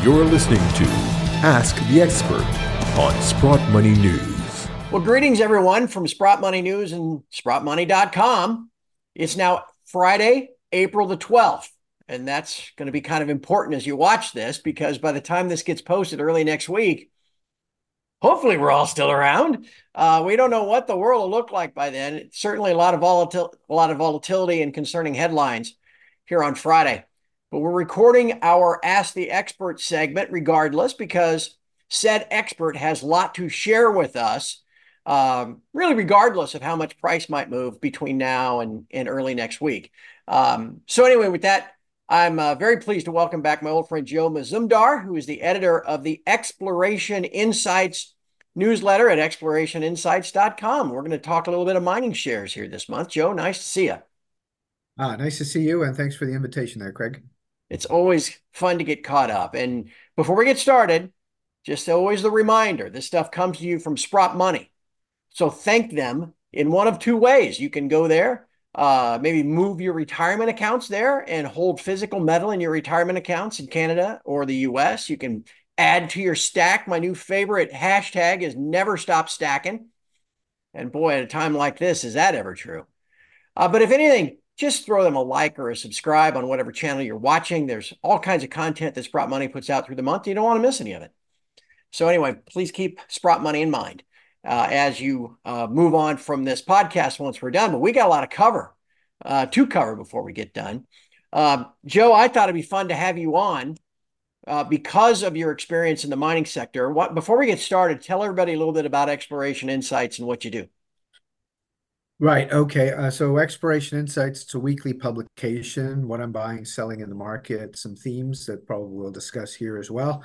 You're listening to Ask the Expert on Sprott Money News. Well, greetings, everyone, from Sprott Money News and SprottMoney.com. It's now Friday, April the 12th, and that's going to be kind of important as you watch this, because by the time this gets posted early next week, hopefully we're all still around. We don't know what the world will look like by then. It's certainly a lot of volatility and concerning headlines here on Friday. But we're recording our Ask the Expert segment regardless, because said expert has a lot to share with us, really regardless of how much price might move between now and early next week. So anyway, with that, I'm very pleased to welcome back my old friend Joe Mazumdar, who is the editor of the Exploration Insights newsletter at explorationinsights.com. We're going to talk a little bit of mining shares here this month. Joe, nice to see you. Nice to see you, and thanks for the invitation there, Craig. It's always fun to get caught up. And before we get started, just always the reminder, this stuff comes to you from Sprott Money. So thank them in one of two ways. You can go there, maybe move your retirement accounts there and hold physical metal in your retirement accounts in Canada or the US. You can add to your stack. My new favorite hashtag is never stop stacking. And boy, at a time like this, is that ever true? But if anything, just throw them a like or a subscribe on whatever channel you're watching. There's all kinds of content that Sprott Money puts out through the month. You don't want to miss any of it. So anyway, please keep Sprott Money in mind as you move on from this podcast once we're done. But we got a lot of to cover before we get done. Joe, I thought it'd be fun to have you on because of your experience in the mining sector. Before we get started, tell everybody a little bit about Exploration Insights and what you do. Right. Okay. So Exploration Insights, it's a weekly publication, what I'm buying, selling in the market, some themes that probably we'll discuss here as well.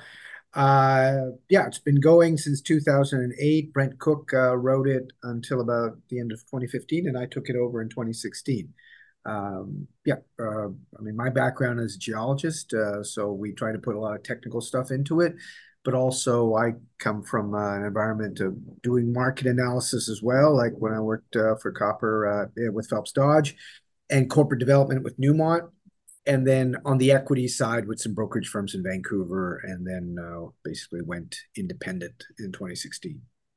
Yeah, it's been going since 2008. Brent Cook wrote it until about the end of 2015, and I took it over in 2016. I mean, my background is a geologist, so we try to put a lot of technical stuff into it. But also I come from an environment of doing market analysis as well, like when I worked for copper with Phelps Dodge and corporate development with Newmont. And then on the equity side with some brokerage firms in Vancouver, and then basically went independent in 2016.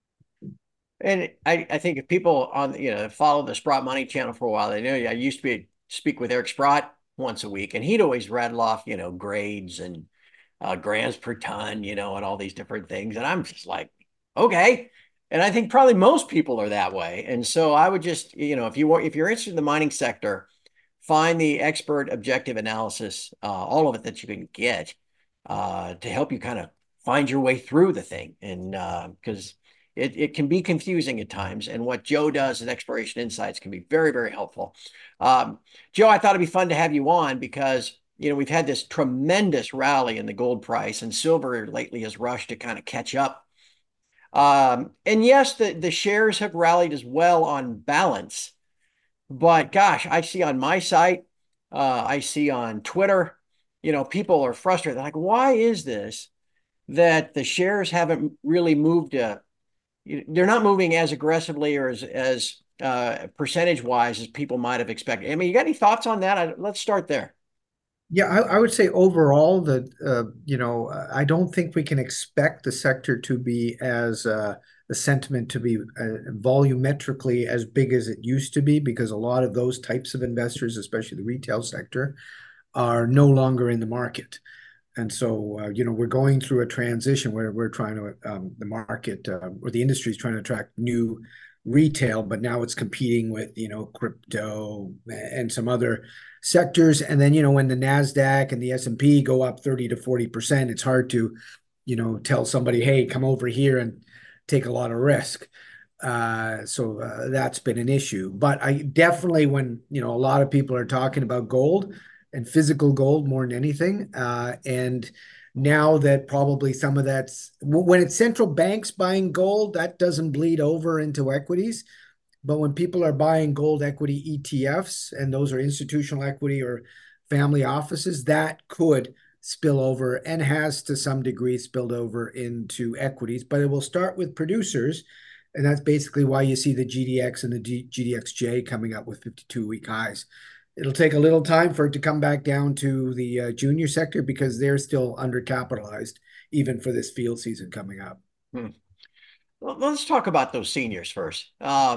And I think if people follow the Sprott Money channel for a while, they know I used to speak with Eric Sprott once a week, and he'd always rattle off, grades and grams per ton, and all these different things. And I'm just like, okay. And I think probably most people are that way. And so I would just, if you're interested in the mining sector, find the expert objective analysis, all of it that you can get to help you kind of find your way through the thing. And because it can be confusing at times. And what Joe does at Exploration Insights can be very, very helpful. Joe, I thought it'd be fun to have you on because we've had this tremendous rally in the gold price, and silver lately has rushed to kind of catch up. And yes, the shares have rallied as well on balance. But gosh, I see on my site, I see on Twitter, people are frustrated. They're like, why is this that the shares haven't really moved? They're not moving as aggressively or as percentage-wise as people might have expected. I mean, you got any thoughts on that? Let's start there. Yeah, I would say overall that, I don't think we can expect the sector to be as the sentiment to be volumetrically as big as it used to be, because a lot of those types of investors, especially the retail sector, are no longer in the market. And so, we're going through a transition where we're trying to, the market or the industry is trying to attract new retail, but now it's competing with, crypto and some other sectors. And then, when the NASDAQ and the S&P go up 30 to 40%, it's hard to, tell somebody, hey, come over here and take a lot of risk. So that's been an issue. But I definitely, when, a lot of people are talking about gold and physical gold more than anything, and now that probably some of that's, when it's central banks buying gold, that doesn't bleed over into equities. But when people are buying gold equity ETFs, and those are institutional equity or family offices, that could spill over and has to some degree spilled over into equities. But it will start with producers. And that's basically why you see the GDX and the GDXJ coming up with 52-week highs. It'll take a little time for it to come back down to the junior sector because they're still undercapitalized, even for this field season coming up. Hmm. Well, let's talk about those seniors first.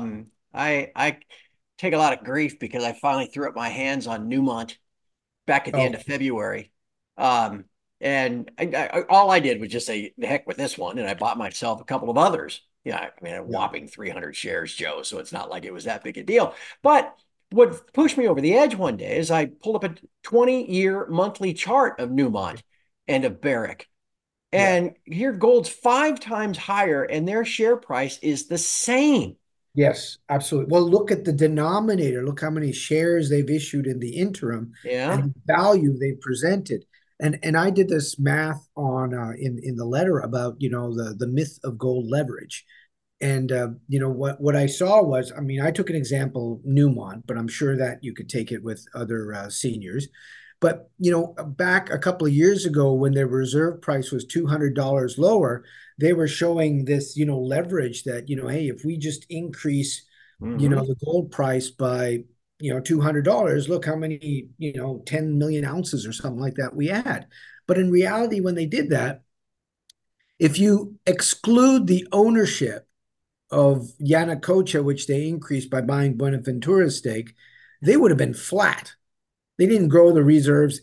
I take a lot of grief because I finally threw up my hands on Newmont back at the end Oh, of February. Um, and all I did was just say, the heck with this one. And I bought myself a couple of others. Yeah, I mean, a yeah. whopping 300 shares, Joe. So it's not like it was that big a deal. But what pushed me over the edge one day is I pulled up a 20-year monthly chart of Newmont and of Barrick. Yeah. And here gold's 5 times higher and their share price is the same. Yes, absolutely. Well, look at the denominator. Look how many shares they've issued in the interim and Yeah. the value they've presented. And I did this math on in the letter about, the myth of gold leverage. And what I saw was, I mean, I took an example, Newmont, but I'm sure that you could take it with other seniors. But back a couple of years ago, when their reserve price was $200 lower, they were showing this, leverage that, hey, if we just increase, Hmm. the gold price by, $200, look how many, 10 million ounces or something like that we had. But in reality, when they did that, if you exclude the ownership of Yanacocha, which they increased by buying Buenaventura's stake, they would have been flat. They didn't grow the reserves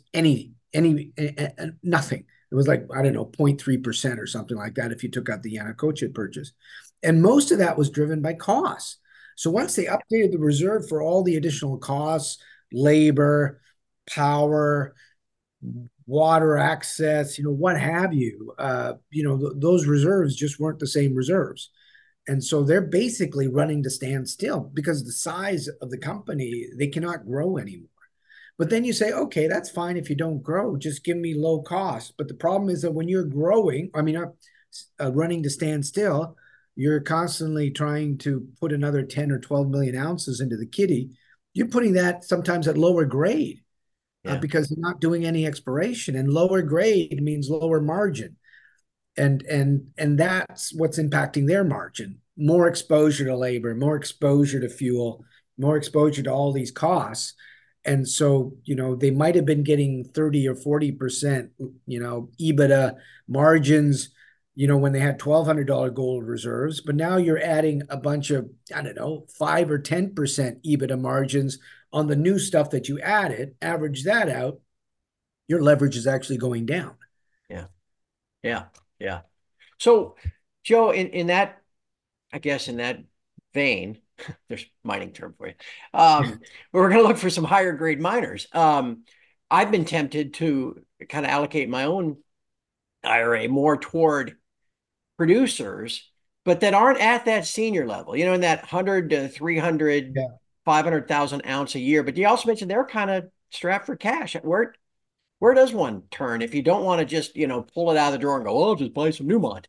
nothing. It was like, I don't know, 0.3% or something like that if you took out the Yanacocha purchase. And most of that was driven by costs. So Yeah. once they updated the reserve for all the additional costs, labor, power, water access, what have you, those reserves just weren't the same reserves. And so they're basically running to stand still because the size of the company, they cannot grow anymore. But then you say, okay, that's fine if you don't grow, just give me low cost. But the problem is that when you're growing, I mean, running to stand still, you're constantly trying to put another 10 or 12 million ounces into the kitty. You're putting that sometimes at lower grade Yeah. because they're not doing any exploration, and lower grade means lower margin, and that's what's impacting their margin. More exposure to labor, more exposure to fuel, more exposure to all these costs. And so, they might have been getting 30 or 40%, EBITDA margins, when they had $1,200 gold reserves, but now you're adding a bunch of, I don't know, 5 or 10% EBITDA margins on the new stuff that you added. Average that out, your leverage is actually going down. Yeah. Yeah. Yeah. So, Joe, in that, I guess in that vein, there's mining term for you. We're going to look for some higher grade miners. I've been tempted to kind of allocate my own IRA more toward producers, but that aren't at that senior level, in that 100 to 300, Yeah. 500,000 ounce a year. But you also mentioned they're kind of strapped for cash. Where does one turn if you don't want to just, pull it out of the drawer and go, oh, I'll just buy some Newmont?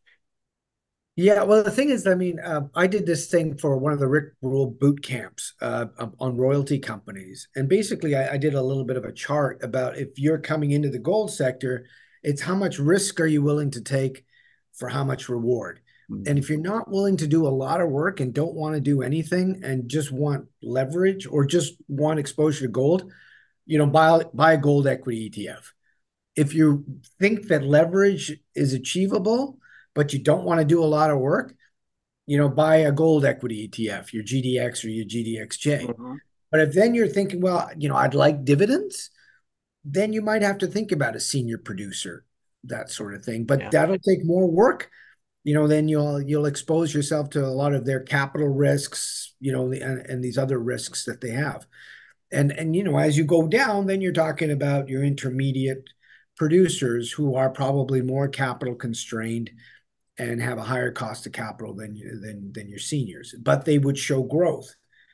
Yeah, well, the thing is, I mean, I did this thing for one of the Rick Rule boot camps on royalty companies. And basically, I did a little bit of a chart about if you're coming into the gold sector, it's how much risk are you willing to take for how much reward? And Mhm. if you're not willing to do a lot of work and don't want to do anything and just want leverage or just want exposure to gold, buy a gold equity ETF. If you think that leverage is achievable, but you don't want to do a lot of work, buy a gold equity ETF, your GDX or your GDXJ. Mhm. But if then you're thinking, well, I'd like dividends, then you might have to think about a senior producer, that sort of thing. But Yeah. that'll take more work. Then you'll expose yourself to a lot of their capital risks, and these other risks that they have. And as you go down, then you're talking about your intermediate producers who are probably more capital constrained and have a higher cost of capital than your seniors, but they would show growth.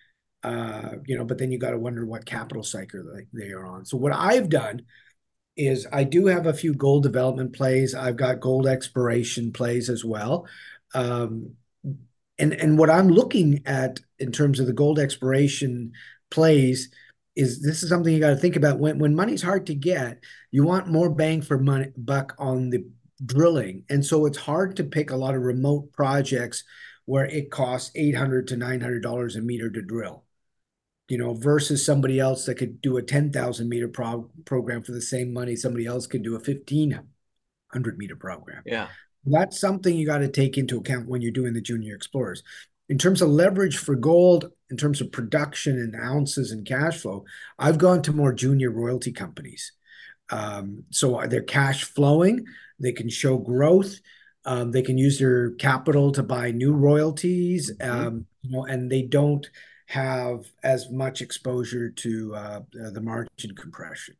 But then you got to wonder what capital cycle they are on. So what I've done is I do have a few gold development plays. I've got gold exploration plays as well. Um, and what I'm looking at in terms of the gold exploration plays is this is something you got to think about when money's hard to get. You want more bang for money buck on the drilling, and so it's hard to pick a lot of remote projects where it costs $800 to $900 a meter to drill. versus somebody else that could do a 10,000 meter program for the same money. Somebody else could do a 1,500-meter program. Yeah. That's something you got to take into account when you're doing the junior explorers. In terms of leverage for gold, in terms of production and ounces and cash flow, I've gone to more junior royalty companies. So they're cash flowing, they can show growth, they can use their capital to buy new royalties, and they don't have as much exposure to the margin compression.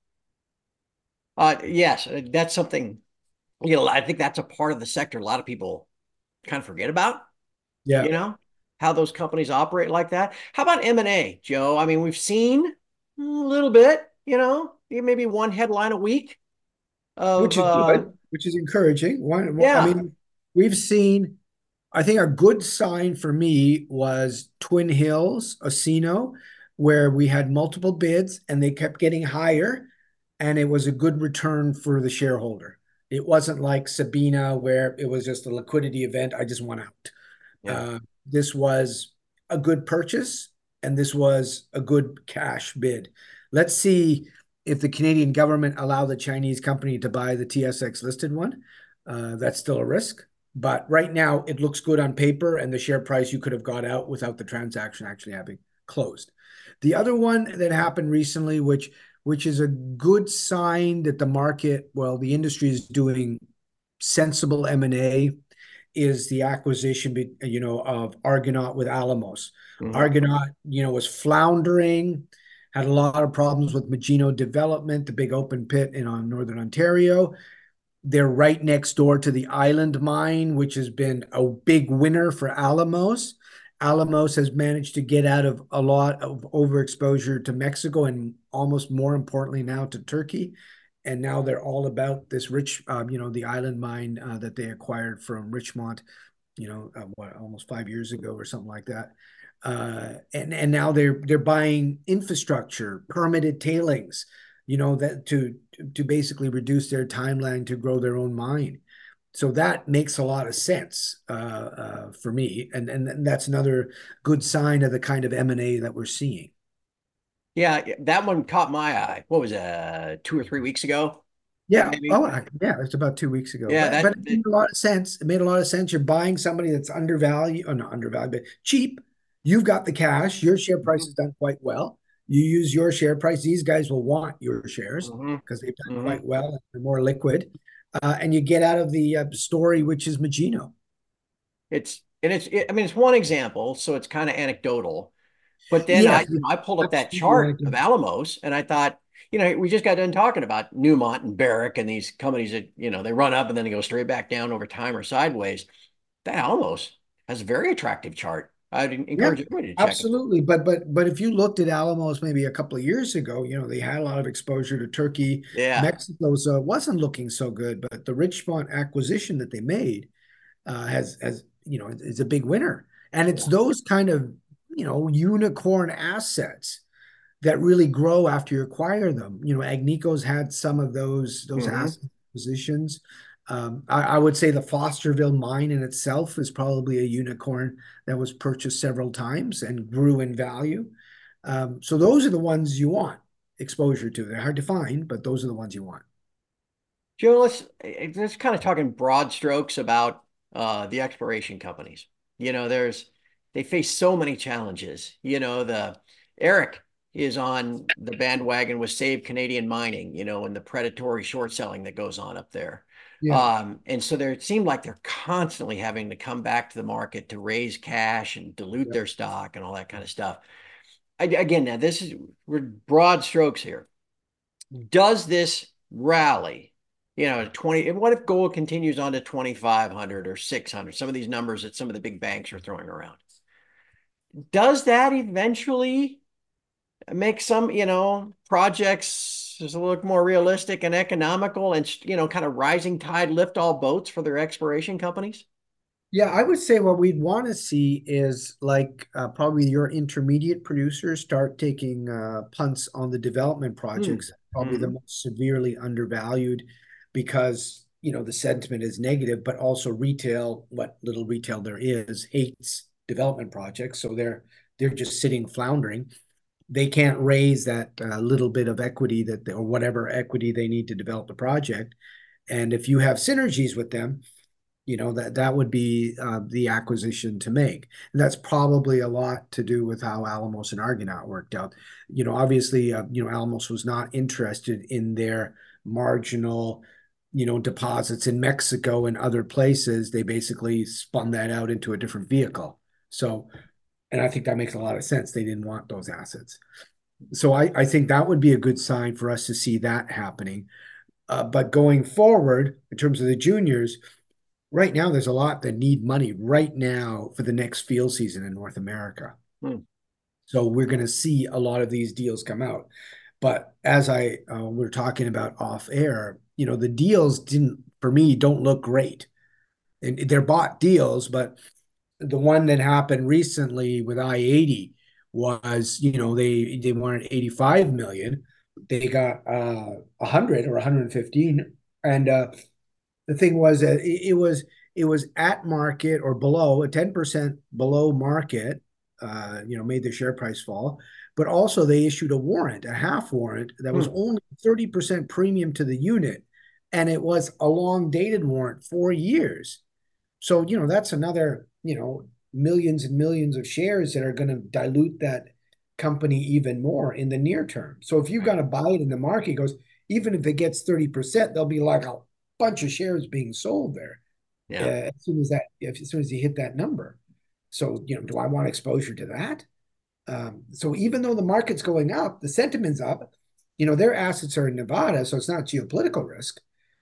Yes, that's something, I think that's a part of the sector a lot of people kind of forget about, Yeah. how those companies operate like that. How about M&A, Joe? I mean, we've seen a little bit, maybe one headline a week Which of, is good, which is encouraging. I yeah. mean, we've seen, I think a good sign for me was Twin Hills, Osino, where we had multiple bids and they kept getting higher, and it was a good return for the shareholder. It wasn't like Sabina, where it was just a liquidity event. I just went out. Yeah. This was a good purchase, and this was a good cash bid. Let's see if the Canadian government allow the Chinese company to buy the TSX listed one. That's still a risk. But right now, it looks good on paper, and the share price you could have got out without the transaction actually having closed. The other one that happened recently, which is a good sign that the market, well, the industry is doing sensible M&A, is the acquisition, of Argonaut with Alamos. Argonaut, was floundering, had a lot of problems with Magino development, the big open pit in northern Ontario. They're right next door to the Island Mine, which has been a big winner for Alamos. Alamos has managed to get out of a lot of overexposure to Mexico and almost more importantly now to Turkey. And now they're all about this the Island Mine that they acquired from Richmont, almost 5 years ago or something like that. And now they're buying infrastructure, permitted tailings, that to basically reduce their timeline to grow their own mine. So that makes a lot of sense for me, and that's another good sign of the kind of M&A that we're seeing. Yeah, that one caught my eye. What was it, 2 or 3 weeks ago? Yeah. Maybe. Oh, yeah. It's about 2 weeks ago. Yeah, But it made a lot of sense. It made a lot of sense. You're buying somebody that's undervalued, or not undervalued, but cheap. You've got the cash. Your share price has done quite well. You use your share price. These guys will want your shares because they've done quite well and they're more liquid. And you get out of the story, which is Magino. I mean, it's one example, so it's kind of anecdotal. But then Yes, I pulled up that absolutely. chart of Alamos, and I thought, we just got done talking about Newmont and Barrick and these companies that, they run up and then they go straight back down over time or sideways. That Alamos has a very attractive chart. I'd Yeah, encourage everybody to check it. absolutely. But if you looked at Alamos maybe a couple of years ago, they had a lot of exposure to Turkey, Yeah. Mexico, so it wasn't looking so good. But the Richmont acquisition that they made has is a big winner, and it's those kind of unicorn assets that really grow after you acquire them. Agnico's had some of those asset positions. I would say the Fosterville mine in itself is probably a unicorn that was purchased several times and grew in value. So those are the ones you want exposure to. They're hard to find, but those are the ones you want. Joe, let's kind of talking broad strokes about the exploration companies. They face so many challenges. The Eric is on the bandwagon with Save Canadian Mining, and the predatory short selling that goes on up there. Yeah. And so it seemed like they're constantly having to come back to the market to raise cash and dilute their stock and all that kind of stuff. Again, now we're broad strokes here. Does this rally, 20, what if gold continues on to 2,500 or 600, some of these numbers that some of the big banks are throwing around? Does that eventually make some, projects just look more realistic and economical and, kind of rising tide lift all boats for their exploration companies? Yeah, I would say what we'd want to see is like probably your intermediate producers start taking punts on the development projects, probably the most severely undervalued because, the sentiment is negative, but also retail, what little retail there is, hates development projects. So they're just sitting floundering. they can't raise that little bit of equity or whatever equity they need to develop the project. And if you have synergies with them, that would be the acquisition to make. And that's probably a lot to do with how Alamos and Argonaut worked out. Obviously, Alamos was not interested in their marginal, deposits in Mexico and other places. They basically spun that out into a different vehicle. So, and I think that makes a lot of sense. They didn't want those assets. So I think that would be a good sign for us to see that happening. But going forward, in terms of the juniors, right now there's a lot that need money right now for the next field season in North America. So we're going to see a lot of these deals come out. But as we're talking about off air, the deals for me, don't look great. And they're bought deals, but the one that happened recently with I-80 was, they wanted 85 million. They got 100 or 115. And the thing was that it was at market or below, 10% below market, made the share price fall. But also they issued a warrant, a half warrant that was only 30% premium to the unit. And it was a long dated warrant, 4 years. So, that's another, millions and millions of shares that are going to dilute that company even more in the near term. So if you're going to buy it in the market, it goes, even if it gets 30%, there'll be like a bunch of shares being sold there. Yeah. As soon as you hit that number. So, do I want exposure to that? So even though the market's going up, the sentiment's up, their assets are in Nevada, so it's not geopolitical risk.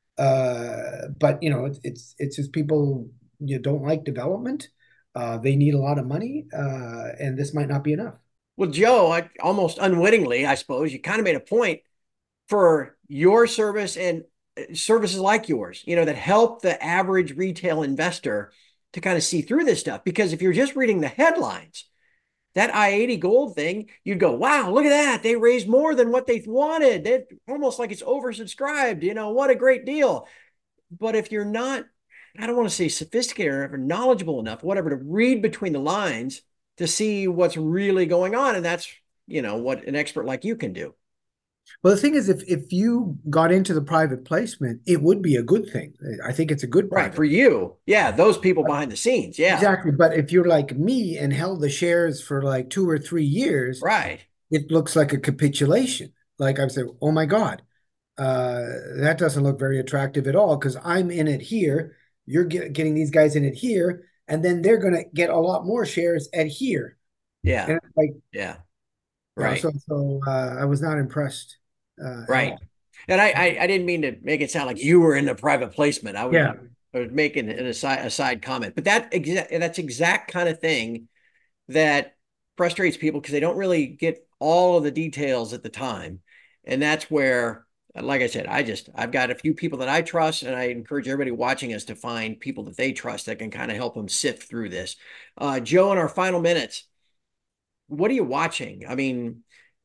But it's just people don't like development. They need a lot of money, and this might not be enough. Well, Joe, almost unwittingly, I suppose, you kind of made a point for your service and services like yours, that help the average retail investor to kind of see through this stuff. Because if you're just reading the headlines, that I-80 gold thing, you'd go, wow, look at that. They raised more than what they wanted. They're almost like it's oversubscribed. What a great deal. But if you're not, I don't want to say sophisticated or knowledgeable enough, whatever, to read between the lines to see what's really going on. And that's, what an expert like you can do. Well, the thing is, if you got into the private placement, it would be a good thing. I think it's a good right for you. Yeah, those people behind the scenes. Yeah, exactly. But if you're like me and held the shares for like 2 or 3 years, right, it looks like a capitulation. Like I say, oh my God, that doesn't look very attractive at all because I'm in it here. You're getting these guys in it here, and then they're going to get a lot more shares at here. Yeah, and it's like yeah, right. So I was not impressed. Right. And I didn't mean to make it sound like you were in a private placement. I was making an aside comment, but that's exact kind of thing that frustrates people because they don't really get all of the details at the time. And that's where, like I said, I've got a few people that I trust, and I encourage everybody watching us to find people that they trust that can kind of help them sift through this. Joe, in our final minutes, what are you watching? I mean,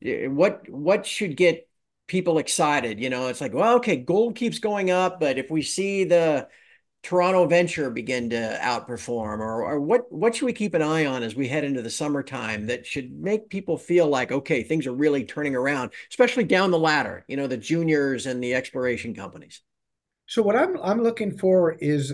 what should get people excited? It's like, well, okay, gold keeps going up, but if we see the Toronto Venture begin to outperform, or what should we keep an eye on as we head into the summertime that should make people feel like, okay, things are really turning around, especially down the ladder, the juniors and the exploration companies? So what I'm looking for is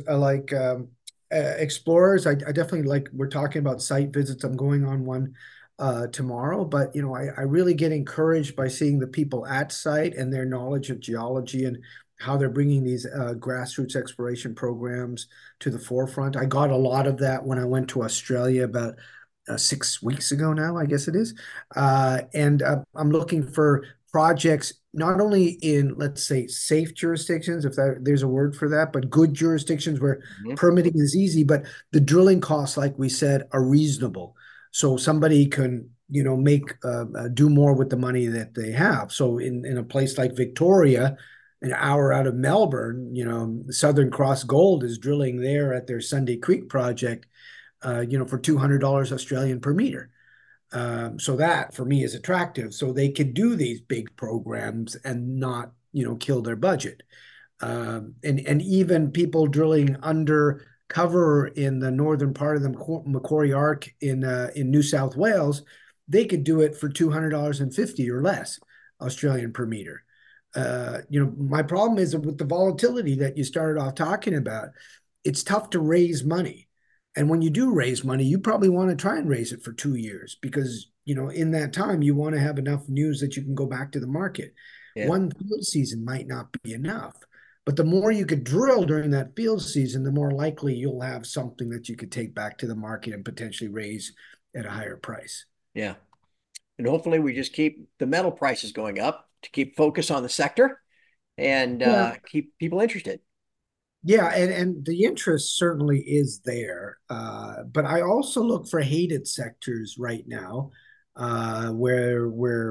explorers. I definitely like, we're talking about site visits. I'm going on one tomorrow, but I really get encouraged by seeing the people at site and their knowledge of geology and how they're bringing these grassroots exploration programs to the forefront. I got a lot of that when I went to Australia about 6 weeks ago now, I guess it is. And I'm looking for projects not only in, let's say, safe jurisdictions, if there's a word for that, but good jurisdictions where permitting is easy, but the drilling costs, like we said, are reasonable. So somebody can, make do more with the money that they have. So in a place like Victoria, an hour out of Melbourne, Southern Cross Gold is drilling there at their Sunday Creek project, for $200 Australian per meter. So that for me is attractive. So they can do these big programs and not, kill their budget. And even people drilling under cover in the northern part of the Macquarie Arc in New South Wales, they could do it for $200.50 or less Australian per meter. My problem is with the volatility that you started off talking about, it's tough to raise money. And when you do raise money, you probably want to try and raise it for 2 years because, in that time, you want to have enough news that you can go back to the market. Yeah. One field season might not be enough, but the more you could drill during that field season, the more likely you'll have something that you could take back to the market and potentially raise at a higher price. Yeah. And hopefully we just keep the metal prices going up to keep focus on the sector and keep people interested. Yeah, and the interest certainly is there. But I also look for hated sectors right now, where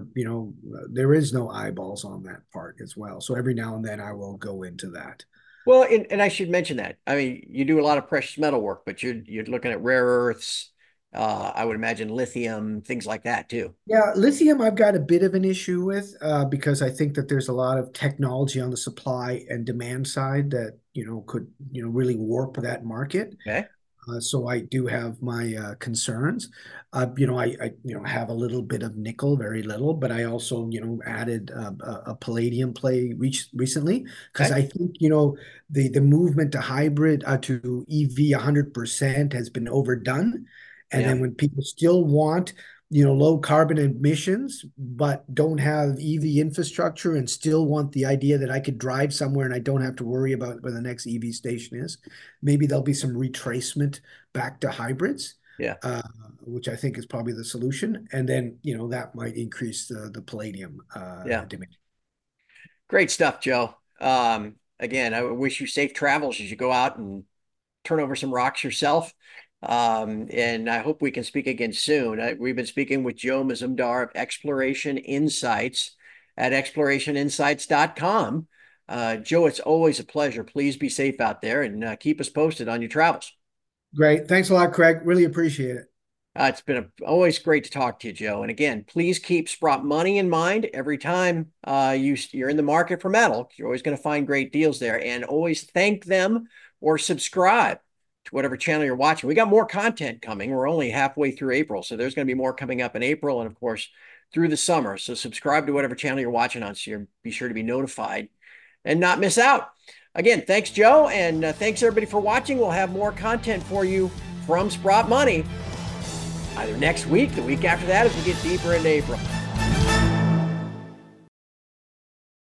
there is no eyeballs on that part as well. So every now and then I will go into that. Well, and I should mention that. I mean, you do a lot of precious metal work, but you're looking at rare earths, I would imagine lithium, things like that too. Yeah, lithium I've got a bit of an issue with, because I think that there's a lot of technology on the supply and demand side that could really warp that market. Okay. So I do have my concerns. I have a little bit of nickel, very little, but I also added a palladium play recently because I think the movement to hybrid to EV 100% has been overdone. And then when people still want, low carbon emissions, but don't have EV infrastructure and still want the idea that I could drive somewhere and I don't have to worry about where the next EV station is, maybe there'll be some retracement back to hybrids, which I think is probably the solution. And then, that might increase the palladium demand. Great stuff, Joe. Again, I wish you safe travels as you go out and turn over some rocks yourself. And I hope we can speak again soon. We've been speaking with Joe Mazumdar of Exploration Insights at explorationinsights.com. Joe, it's always a pleasure. Please be safe out there and keep us posted on your travels. Great. Thanks a lot, Craig. Really appreciate it. It's been always great to talk to you, Joe. And again, please keep Sprott Money in mind every time you're in the market for metal. You're always going to find great deals there, and always thank them or subscribe to whatever channel you're watching. We got more content coming. We're only halfway through April, so there's going to be more coming up in April and, of course, through the summer. So subscribe to whatever channel you're watching on, so you'll be sure to be notified and not miss out. Again, thanks, Joe, and thanks, everybody, for watching. We'll have more content for you from Sprott Money either next week, the week after that, as we get deeper into April.